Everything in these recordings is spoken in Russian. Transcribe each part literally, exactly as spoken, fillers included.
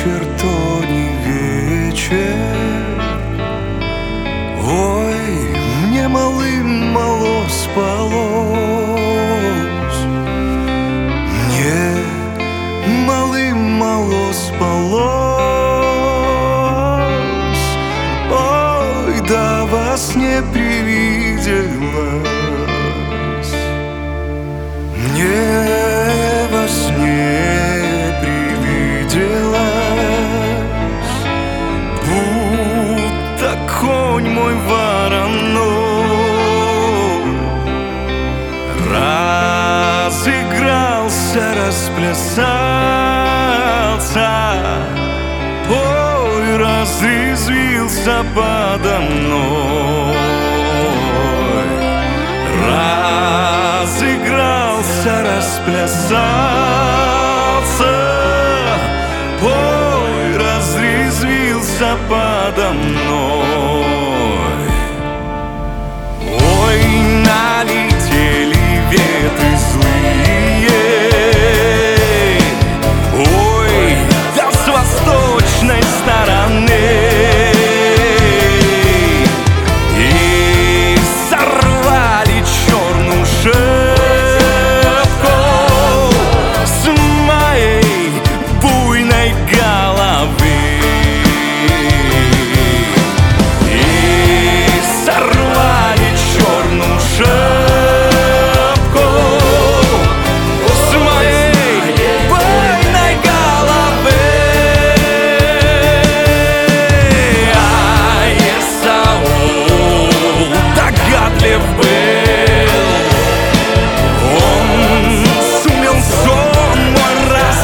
вечер, то не вечер. Ой, мне малым мало спалось, мне малым мало спалось. Ой, да во сне привиделось, мне во сне привиделось, будто конь мой вороной разыгрался, расплясался, ой, разрезвился подо мной, разыгрался, расплясался, ой, разрезвился подо мной. Ой, налетели ветры злые, ой, да с восточной стороны, и сорвали черную шапку с моей буйной головы, и сорвали черную шапку с моей буйной головы. А Исаул догадлив был, он сумел сон мой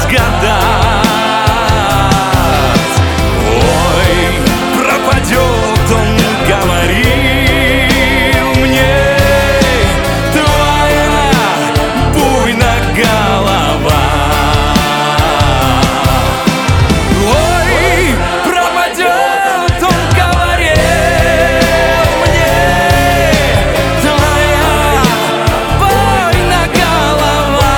разгадать. Ой, пропадет, он говорил мне, твоя буйная голова. Ой, пропадет, он говорил мне, твоя буйная голова.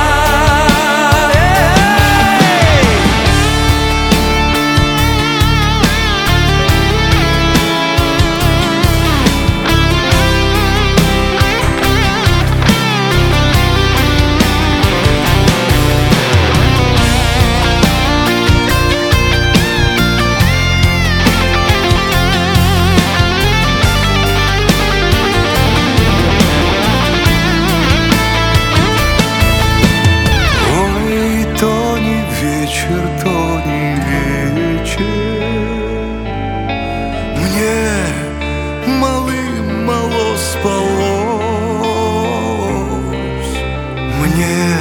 Ой, то не вечер, то не вечер, мне малым мало спалось, мне